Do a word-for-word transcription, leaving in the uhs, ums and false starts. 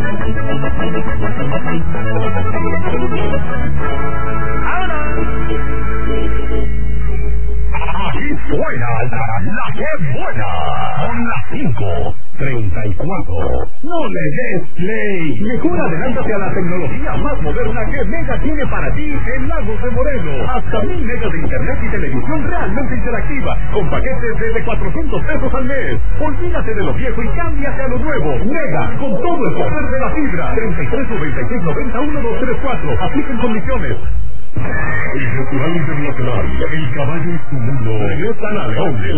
Aquí suena la, la que buena. Son las cinco treinta y cuatro. No le des play. Mejor adelántate a la tecnología más moderna que Mega tiene para ti en Lagos de Moreno. Hasta mil megas de internet y televisión realmente interactiva, con paquetes desde cuatrocientos pesos al mes. Olvídate de lo viejo y cámbiate a lo nuevo. Mega, con todo el poder de la fibra. treinta y tres noventa y seis noventa uno dos tres cuatro. Apliquen condiciones. El Festival Internacional El Caballo y su Mundo regresan a León.